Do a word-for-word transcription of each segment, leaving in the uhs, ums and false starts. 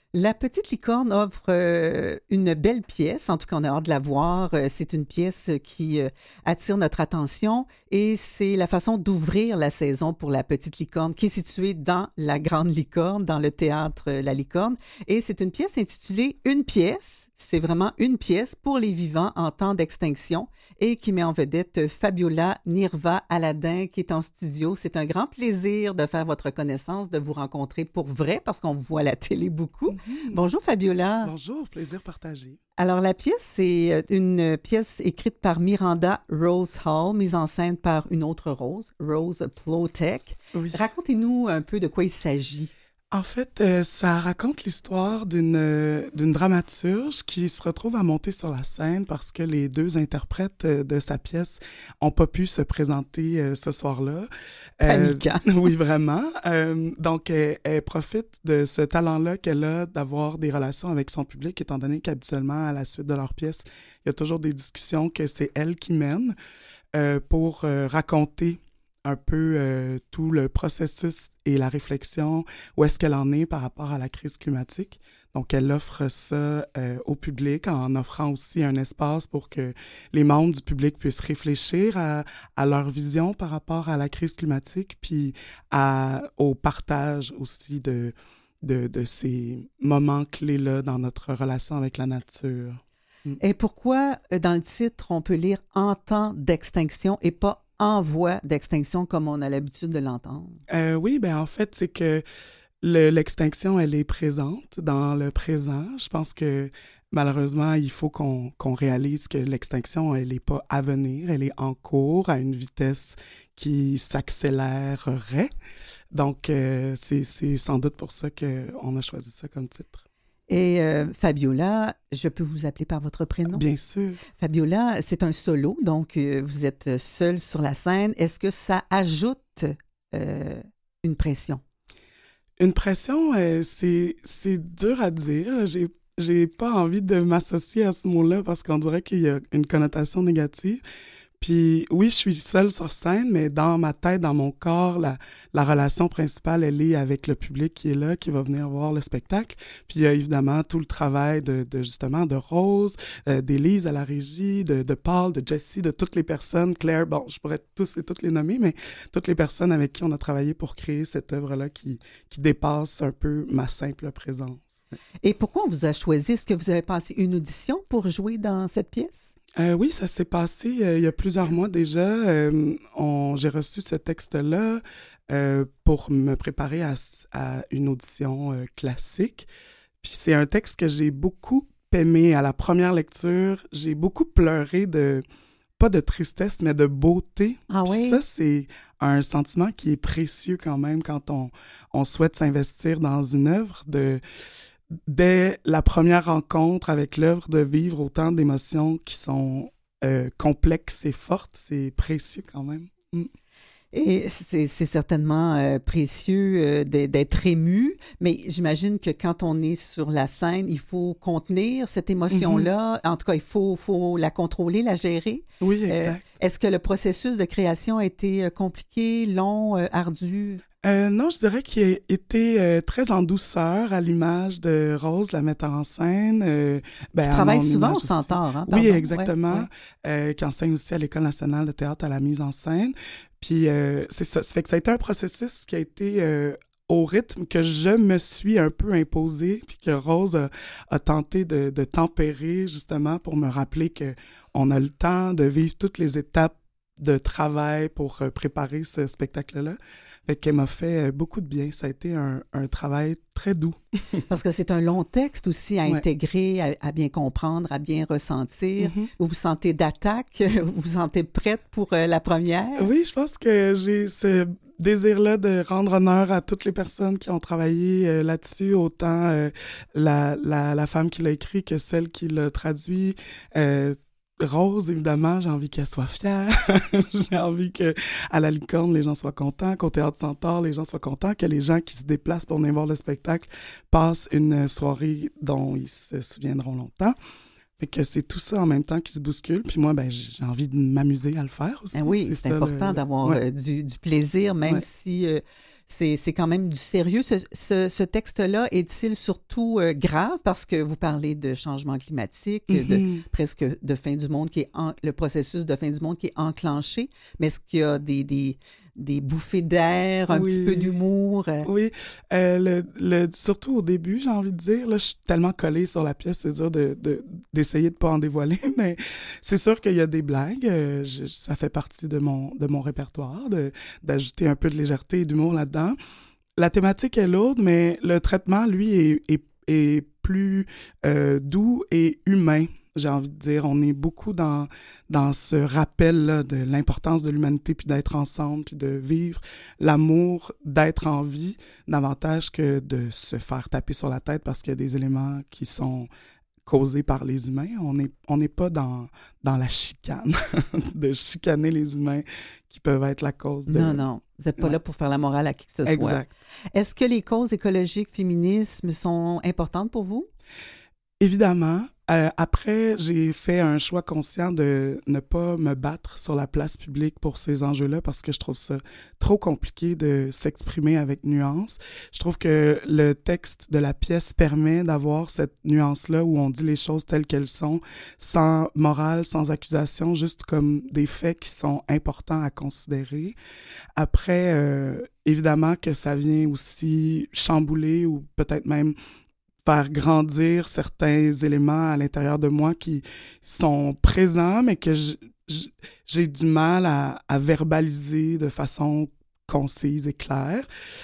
La Petite Licorne offre euh, une belle pièce, en tout cas on a hâte de la voir. Euh, c'est une pièce qui euh, attire notre attention et c'est la façon d'ouvrir la saison pour La Petite Licorne qui est située dans la Grande Licorne, dans le théâtre euh, La Licorne. Et c'est une pièce intitulée Une pièce, c'est vraiment une pièce pour les vivants en temps d'extinction et qui met en vedette Fabiola Nirva Aladin qui est en studio. C'est un grand plaisir de faire votre connaissance, de vous rencontrer pour vrai parce qu'on vous voit à la télé beaucoup. Mm-hmm. Bonjour Fabiola. Bonjour, plaisir partagé. Alors la pièce, c'est une pièce écrite par Miranda Rose Hall, mise en scène par une autre Rose, Rose Plotek. Oui. Racontez-nous un peu de quoi il s'agit. En fait, euh, ça raconte l'histoire d'une euh, d'une dramaturge qui se retrouve à monter sur la scène parce que les deux interprètes euh, de sa pièce ont pas pu se présenter euh, ce soir-là. Paniquant. Euh, oui, vraiment. Euh, donc, elle, elle profite de ce talent-là qu'elle a d'avoir des relations avec son public, étant donné qu'habituellement, à la suite de leur pièce, il y a toujours des discussions que c'est elle qui mène euh, pour euh, raconter un peu euh, tout le processus et la réflexion, où est-ce qu'elle en est par rapport à la crise climatique. Donc, elle offre ça euh, au public en offrant aussi un espace pour que les membres du public puissent réfléchir à, à leur vision par rapport à la crise climatique, puis à, au partage aussi de, de, de ces moments clés-là dans notre relation avec la nature. Et pourquoi, dans le titre, on peut lire « En temps d'extinction » et pas « En voie d'extinction » comme on a l'habitude de l'entendre? Euh, oui, ben en fait, c'est que le, l'extinction, elle est présente dans le présent. Je pense que malheureusement, il faut qu'on, qu'on réalise que l'extinction, elle n'est pas à venir, elle est en cours à une vitesse qui s'accélérerait. Donc, euh, c'est, c'est sans doute pour ça qu'on a choisi ça comme titre. Et euh, Fabiola, je peux vous appeler par votre prénom? Bien sûr. Fabiola, c'est un solo, donc euh, vous êtes seule sur la scène. Est-ce que ça ajoute euh, une pression? Une pression, euh, c'est, c'est dur à dire. J'ai, j'ai pas envie de m'associer à ce mot-là parce qu'on dirait qu'il y a une connotation négative. Puis oui, je suis seule sur scène, mais dans ma tête, dans mon corps, la, la relation principale, elle est avec le public qui est là, qui va venir voir le spectacle. Puis il y a évidemment tout le travail de, de justement de Rose, euh, d'Élise à la régie, de, de Paul, de Jessie, de toutes les personnes, Claire, bon, je pourrais tous et toutes les nommer, mais toutes les personnes avec qui on a travaillé pour créer cette œuvre-là qui, qui dépasse un peu ma simple présence. Et pourquoi on vous a choisi? Est-ce que vous avez passé une audition pour jouer dans cette pièce? Euh, oui, ça s'est passé euh, il y a plusieurs mois déjà. Euh, on, j'ai reçu ce texte-là euh, pour me préparer à, à une audition euh, classique. Puis c'est un texte que j'ai beaucoup aimé à la première lecture. J'ai beaucoup pleuré de, pas de tristesse, mais de beauté. Ah Puis oui? ça, c'est un sentiment qui est précieux quand même quand on, on souhaite s'investir dans une œuvre de... Dès la première rencontre avec l'œuvre, de vivre autant d'émotions qui sont euh, complexes et fortes, c'est précieux quand même. Mm. Et c'est, c'est certainement euh, précieux euh, d'être ému, mais j'imagine que quand on est sur la scène, il faut contenir cette émotion-là. Mm-hmm. En tout cas, il faut, faut la contrôler, la gérer. Oui, exact. Euh, est-ce que le processus de création a été euh, compliqué, long, euh, ardu? Euh, non, je dirais qu'il a été euh, très en douceur à l'image de Rose, la metteur en scène. Euh, ben, qui travaille souvent au Centaure, hein? Oui, exactement. Ouais, ouais. Euh, qui enseigne aussi à l'École nationale de théâtre à la mise en scène. Puis euh, c'est ça. Ça fait que ça a été un processus qui a été euh, au rythme que je me suis un peu imposé, puis que Rose a, a tenté de, de tempérer justement pour me rappeler que on a le temps de vivre toutes les étapes de travail pour euh, préparer ce spectacle-là. Fait qu'elle m'a fait euh, beaucoup de bien. Ça a été un, un travail très doux. Parce que c'est un long texte aussi à ouais. intégrer, à, à bien comprendre, à bien ressentir. Mm-hmm. Vous vous sentez d'attaque? Vous vous sentez prête pour euh, la première? Oui, je pense que j'ai ce désir-là de rendre honneur à toutes les personnes qui ont travaillé euh, là-dessus, autant euh, la, la, la femme qui l'a écrit que celle qui l'a traduit. Euh, Rose, évidemment, j'ai envie qu'elle soit fière. J'ai envie que à la Licorne, les gens soient contents, qu'au Théâtre Centaure, les gens soient contents, que les gens qui se déplacent pour venir voir le spectacle passent une soirée dont ils se souviendront longtemps. Fait que c'est tout ça en même temps qui se bouscule. Puis moi, ben j'ai envie de m'amuser à le faire aussi. Ah oui, c'est, c'est important le... d'avoir ouais. euh, du, du plaisir, même ouais. si... Euh, C'est, c'est quand même du sérieux. Ce, ce, ce texte-là est-il surtout euh, grave parce que vous parlez de changement climatique, mm-hmm. de presque de fin du monde qui est en, le processus de fin du monde qui est enclenché, mais est-ce qu'il y a des, des, des bouffées d'air, un oui. petit peu d'humour? Oui, euh, le, le, surtout au début, j'ai envie de dire, là, je suis tellement collée sur la pièce, c'est dur de, de, d'essayer de pas en dévoiler, mais c'est sûr qu'il y a des blagues, euh, je, ça fait partie de mon, de mon répertoire, de, d'ajouter un peu de légèreté et d'humour là-dedans. La thématique est lourde, mais le traitement, lui, est, est, est plus euh, doux et humain. J'ai envie de dire, on est beaucoup dans, dans ce rappel-là de l'importance de l'humanité, puis d'être ensemble, puis de vivre l'amour, d'être en vie, davantage que de se faire taper sur la tête parce qu'il y a des éléments qui sont causés par les humains. On n'est on n'est pas dans, dans la chicane, de chicaner les humains qui peuvent être la cause de... Non, non, vous n'êtes pas ouais. là pour faire la morale à qui que ce soit. Exact. Est-ce que les causes écologiques, féminisme sont importantes pour vous? Évidemment. Euh, après, j'ai fait un choix conscient de ne pas me battre sur la place publique pour ces enjeux-là parce que je trouve ça trop compliqué de s'exprimer avec nuance. Je trouve que le texte de la pièce permet d'avoir cette nuance-là où on dit les choses telles qu'elles sont, sans morale, sans accusation, juste comme des faits qui sont importants à considérer. Après, euh, évidemment que ça vient aussi chambouler ou peut-être même faire grandir certains éléments à l'intérieur de moi qui sont présents, mais que je, je, j'ai du mal à, à verbaliser de façon concise et claire.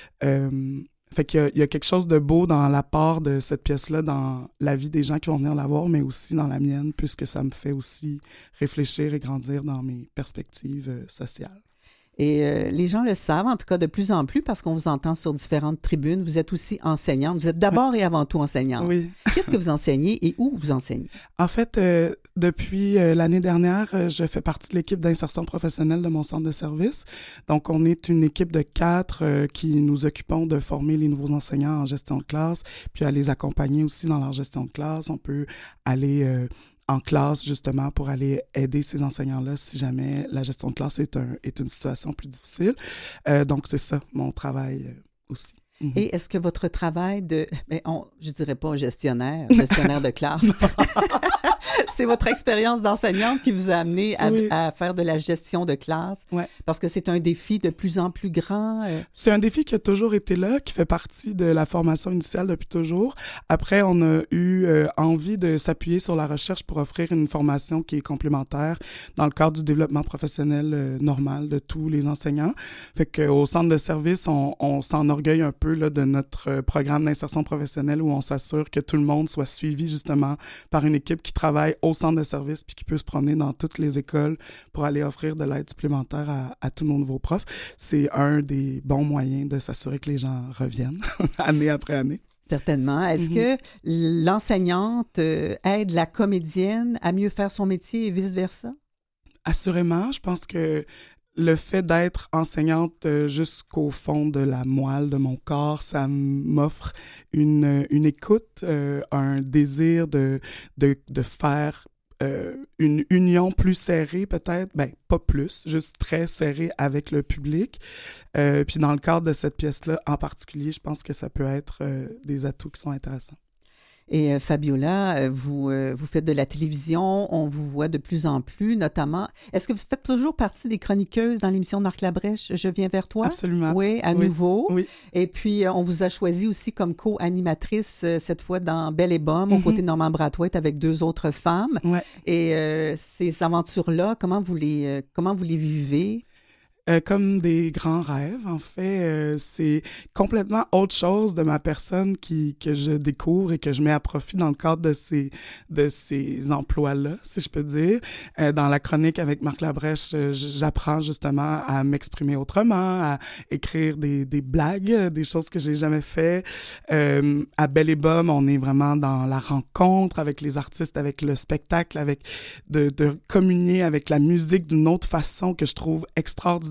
Euh, fait qu'il y a, il y a quelque chose de beau dans l'apport de cette pièce-là dans la vie des gens qui vont venir la voir, mais aussi dans la mienne, puisque ça me fait aussi réfléchir et grandir dans mes perspectives euh, sociales. Et euh, les gens le savent, en tout cas de plus en plus, parce qu'on vous entend sur différentes tribunes. Vous êtes aussi enseignante. Vous êtes d'abord oui. et avant tout enseignante. Oui. Qu'est-ce que vous enseignez et où vous enseignez? En fait, euh, depuis euh, l'année dernière, euh, je fais partie de l'équipe d'insertion professionnelle de mon centre de service. Donc, on est une équipe de quatre euh, qui nous occupons de former les nouveaux enseignants en gestion de classe, puis à les accompagner aussi dans leur gestion de classe. On peut aller... Euh, en classe, justement, pour aller aider ces enseignants-là si jamais la gestion de classe est, un, est une situation plus difficile. Euh, donc, c'est ça, mon travail euh, aussi. Mm-hmm. Et est-ce que votre travail de... Mais on, je dirais pas gestionnaire, gestionnaire de classe. C'est votre expérience d'enseignante qui vous a amené à, oui. à faire de la gestion de classe. Ouais. Parce que c'est un défi de plus en plus grand. Euh... C'est un défi qui a toujours été là, qui fait partie de la formation initiale depuis toujours. Après, on a eu euh, envie de s'appuyer sur la recherche pour offrir une formation qui est complémentaire dans le cadre du développement professionnel euh, normal de tous les enseignants. Fait qu'au centre de service, on, on s'enorgueille un peu là, de notre programme d'insertion professionnelle où on s'assure que tout le monde soit suivi justement par une équipe qui travaille au centre de service puis qui peut se promener dans toutes les écoles pour aller offrir de l'aide supplémentaire à, à tous nos nouveaux profs. C'est un des bons moyens de s'assurer que les gens reviennent année après année. Certainement. Est-ce mm-hmm. que l'enseignante euh, aide la comédienne à mieux faire son métier et vice-versa? Assurément. Je pense que le fait d'être enseignante jusqu'au fond de la moelle de mon corps, ça m'offre une, une écoute, euh, un désir de, de, de faire euh, une union plus serrée peut-être, ben pas plus, juste très serrée avec le public. Euh, puis dans le cadre de cette pièce-là en particulier, je pense que ça peut être euh, des atouts qui sont intéressants. Et euh, Fabiola, euh, vous, euh, vous faites de la télévision, on vous voit de plus en plus, notamment. Est-ce que vous faites toujours partie des chroniqueuses dans l'émission de Marc Labrèche, Je viens vers toi? Absolument. Oui, à oui. nouveau. Oui. Et puis, euh, on vous a choisi aussi comme co-animatrice, euh, cette fois dans Belle et Bomme, mm-hmm. aux côtés de Normand Brathwaite, avec deux autres femmes. Ouais. Et euh, ces aventures-là, comment vous les, euh, comment vous les vivez? Euh, comme des grands rêves, en fait. Euh, c'est complètement autre chose de ma personne qui que je découvre et que je mets à profit dans le cadre de ces de ces emplois-là, si je peux dire. Euh, dans la chronique avec Marc Labrèche, euh, j'apprends justement à m'exprimer autrement, à écrire des des blagues, des choses que j'ai jamais fait. Euh, à Belle et Bomme, on est vraiment dans la rencontre avec les artistes, avec le spectacle, avec de, de communier avec la musique d'une autre façon que je trouve extraordinaire.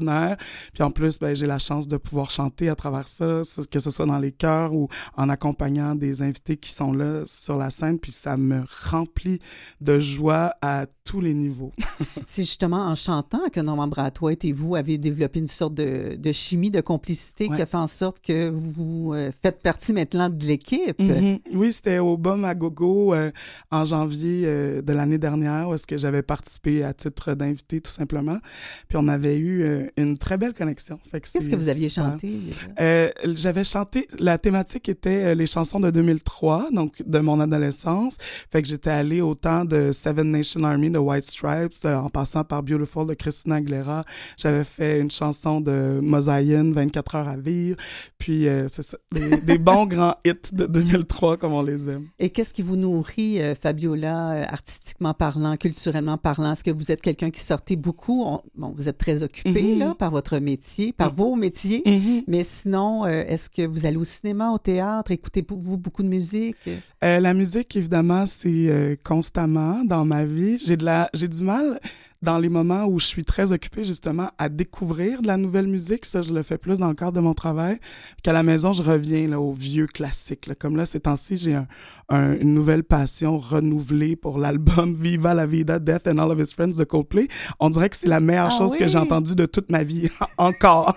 extraordinaire. Puis en plus, ben, j'ai la chance de pouvoir chanter à travers ça, que ce soit dans les chœurs ou en accompagnant des invités qui sont là sur la scène. Puis ça me remplit de joie à tous les niveaux. C'est justement en chantant que Normand Brathwaite et vous avez développé une sorte de, de chimie, de complicité ouais. qui a fait en sorte que vous euh, faites partie maintenant de l'équipe. Mm-hmm. Oui, c'était au Bum à Gogo euh, en janvier euh, de l'année dernière où est-ce que j'avais participé à titre d'invité tout simplement. Puis on avait eu euh, une très belle connexion. Fait que Qu'est-ce que vous aviez super. chanté? Euh, j'avais chanté, la thématique était euh, les chansons de deux mille trois, donc de mon adolescence. Fait que j'étais allée au temps de Seven Nation Army de White Stripes, euh, en passant par Beautiful de Christina Aguilera. J'avais fait une chanson de Mosaïen, vingt-quatre heures à vivre. Puis euh, c'est ça, des, des bons grands hits de deux mille trois comme on les aime. Et qu'est-ce qui vous nourrit, euh, Fabiola, euh, artistiquement parlant, culturellement parlant? Est-ce que vous êtes quelqu'un qui sortait beaucoup? On, bon, vous êtes très occupé mm-hmm. là, par votre métier, par mm-hmm. vos métiers, mm-hmm. mais sinon, euh, est-ce que vous allez au cinéma, au théâtre? Écoutez-vous beaucoup de musique? Euh, la musique, évidemment, c'est euh, constamment dans ma vie. J'ai de la, j'ai du mal dans les moments où je suis très occupée, justement, à découvrir de la nouvelle musique. Ça, je le fais plus dans le cadre de mon travail. Qu'à la maison, je reviens là, aux vieux classiques. Là. Comme là, ces temps-ci, j'ai un, un, une nouvelle passion renouvelée pour l'album Viva la Vida, Death and All of His Friends de Coldplay. On dirait que c'est la meilleure ah chose oui? que j'ai entendue de toute ma vie. Encore.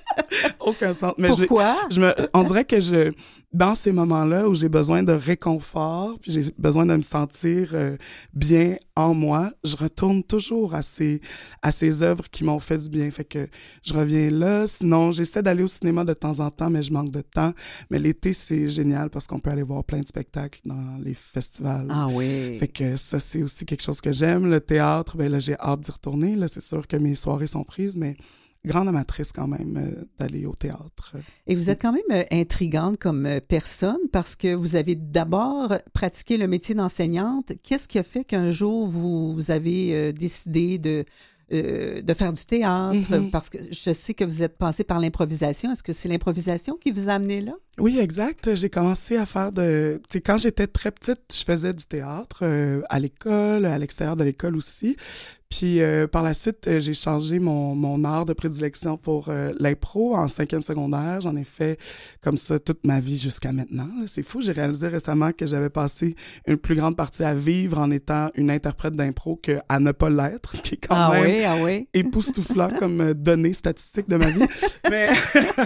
Aucun sens. Mais Pourquoi? Je, je me, on dirait que je, dans ces moments-là où j'ai besoin de réconfort, puis j'ai besoin de me sentir euh, bien en moi, je retourne toujours à ces, à ces œuvres qui m'ont fait du bien. Fait que je reviens là. Sinon, j'essaie d'aller au cinéma de temps en temps, mais je manque de temps. Mais l'été, c'est génial parce qu'on peut aller voir plein de spectacles dans les festivals. Ah oui. Fait que ça, c'est aussi quelque chose que j'aime. Le théâtre, ben là, j'ai hâte d'y retourner. Là, c'est sûr que mes soirées sont prises, mais grande amatrice quand même euh, d'aller au théâtre. Et vous êtes quand même euh, intrigante comme euh, personne parce que vous avez d'abord pratiqué le métier d'enseignante. Qu'est-ce qui a fait qu'un jour vous, vous avez euh, décidé de, euh, de faire du théâtre? Mm-hmm. Parce que je sais que vous êtes passé par l'improvisation. Est-ce que c'est l'improvisation qui vous a amené là? Oui, exact. J'ai commencé à faire de... Tu sais, quand j'étais très petite, je faisais du théâtre euh, à l'école, à l'extérieur de l'école aussi. Puis euh, par la suite, euh, j'ai changé mon, mon art de prédilection pour euh, l'impro en cinquième secondaire. J'en ai fait comme ça toute ma vie jusqu'à maintenant. C'est fou, j'ai réalisé récemment que j'avais passé une plus grande partie à vivre en étant une interprète d'impro qu'à ne pas l'être, ce qui est quand ah même oui, ah oui. époustouflant comme donnée statistique de ma vie. Mais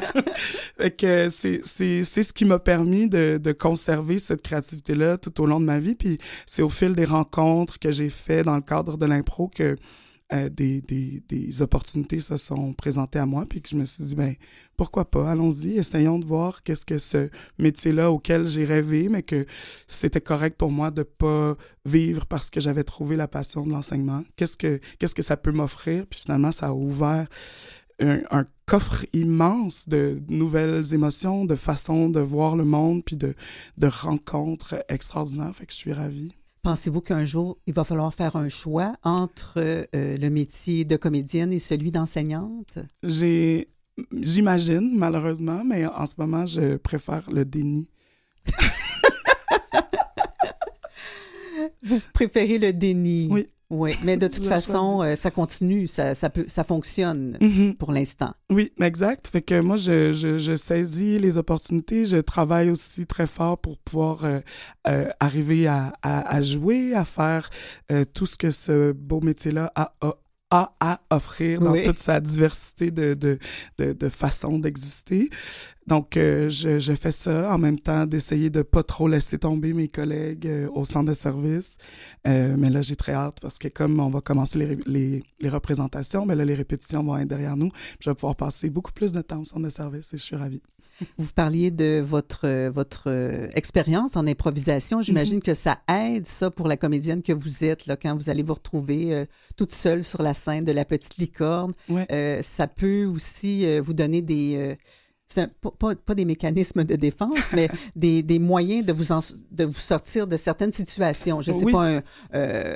fait que c'est, c'est, c'est ce qui m'a permis de, de conserver cette créativité-là tout au long de ma vie. Puis c'est au fil des rencontres que j'ai fait dans le cadre de l'impro que Euh, des, des, des opportunités se sont présentées à moi, puis que je me suis dit, ben pourquoi pas, allons-y, essayons de voir qu'est-ce que ce métier-là auquel j'ai rêvé, mais que c'était correct pour moi de pas vivre parce que j'avais trouvé la passion de l'enseignement. Qu'est-ce que, qu'est-ce que ça peut m'offrir? Puis finalement, ça a ouvert un, un coffre immense de nouvelles émotions, de façons de voir le monde, puis de, de rencontres extraordinaires. Fait que je suis ravie. Pensez-vous qu'un jour, il va falloir faire un choix entre euh, le métier de comédienne et celui d'enseignante? J'ai, j'imagine, malheureusement, mais en ce moment, je préfère le déni. Vous préférez le déni? Oui. Oui, mais de toute façon, euh, ça continue, ça, ça, peut, ça fonctionne mm-hmm. pour l'instant. Oui, exact. Fait que moi, je, je, je saisis les opportunités. Je travaille aussi très fort pour pouvoir euh, euh, arriver à, à, à jouer, à faire euh, tout ce que ce beau métier-là a, a, a à offrir dans oui. toute sa diversité de, de, de, de façons d'exister. Donc, euh, je, je fais ça en même temps d'essayer de pas trop laisser tomber mes collègues euh, au centre de service. Euh, mais là, j'ai très hâte parce que comme on va commencer les, les, les représentations, mais là, les répétitions vont être derrière nous. Je vais pouvoir passer beaucoup plus de temps au centre de service et je suis ravie. Vous parliez de votre, votre expérience en improvisation. J'imagine mm-hmm. que ça aide, ça, pour la comédienne que vous êtes, là, quand vous allez vous retrouver euh, toute seule sur la scène de La Petite Licorne. Ouais. Euh, ça peut aussi euh, vous donner des... Euh, c'est un, pas, pas des mécanismes de défense, mais des, des moyens de vous, en, de vous sortir de certaines situations. Je ne sais oui. pas, un, euh,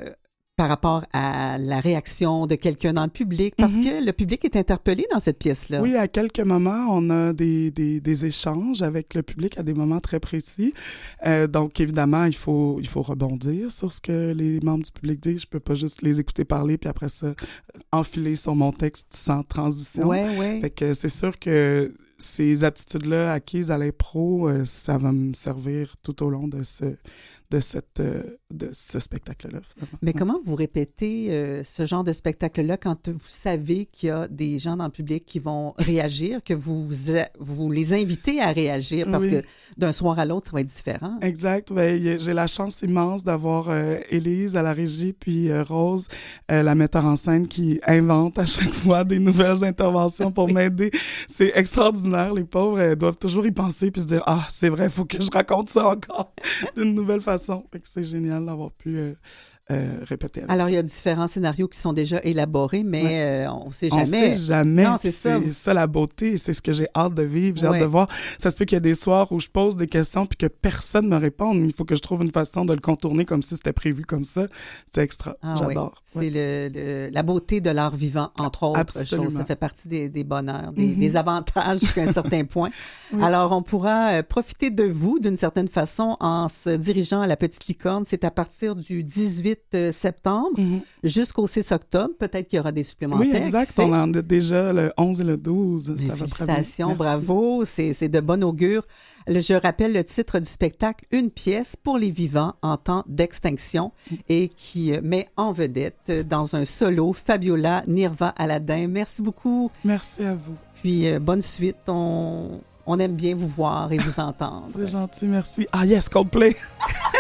par rapport à la réaction de quelqu'un dans le public, parce mm-hmm. que le public est interpellé dans cette pièce-là. Oui, à quelques moments, on a des, des, des échanges avec le public à des moments très précis. Euh, donc, évidemment, il faut, il faut rebondir sur ce que les membres du public disent. Je peux pas juste les écouter parler puis après ça, enfiler sur mon texte sans transition. Ouais, ouais. Fait que c'est sûr que ces aptitudes-là acquises à l'impro, euh, ça va me servir tout au long de ce... de cette euh, de ce spectacle-là, finalement. Mais comment vous répétez euh, ce genre de spectacle-là quand vous savez qu'il y a des gens dans le public qui vont réagir, que vous, vous les invitez à réagir, parce oui. que d'un soir à l'autre, ça va être différent? Exact. Ben, j'ai la chance immense d'avoir euh, Élise à la régie, puis euh, Rose, euh, la metteur en scène, qui invente à chaque fois des nouvelles interventions pour oui. m'aider. C'est extraordinaire. Les pauvres, elles doivent toujours y penser puis se dire « Ah, c'est vrai, il faut que je raconte ça encore d'une nouvelle façon. » C'est génial d'avoir pu euh, euh, répéter. Alors, ça. Il y a différents scénarios qui sont déjà élaborés, mais ouais. euh, on ne sait jamais. On ne sait jamais. Non, c'est ça. C'est ça la beauté. C'est ce que j'ai hâte de vivre. J'ai ouais. hâte de voir. Ça se peut qu'il y a des soirs où je pose des questions puis que personne ne me répond. Il faut que je trouve une façon de le contourner comme si c'était prévu comme ça. C'est extra. Ah, J'adore. Oui. Ouais. C'est le, le, la beauté de l'art vivant, entre autres Absolument. choses. Ça fait partie des, des bonheurs, des, mm-hmm. des avantages jusqu'à un certain point. Oui. Alors, on pourra euh, profiter de vous d'une certaine façon en se dirigeant à la Petite Licorne. C'est à partir du dix-huit septembre mm-hmm. jusqu'au six octobre. Peut-être qu'il y aura des supplémentaires. Oui, exact. On en a déjà le onze et le douze. Mais ça félicitations, va bravo. C'est, c'est de bon augure. Je rappelle le titre du spectacle, Une pièce pour les vivants en temps d'extinction, et qui met en vedette dans un solo Fabiola Nirva-Aladin. Merci beaucoup. Merci à vous. Puis euh, bonne suite. On, on aime bien vous voir et vous entendre. C'est gentil, merci. Ah yes, Coldplay!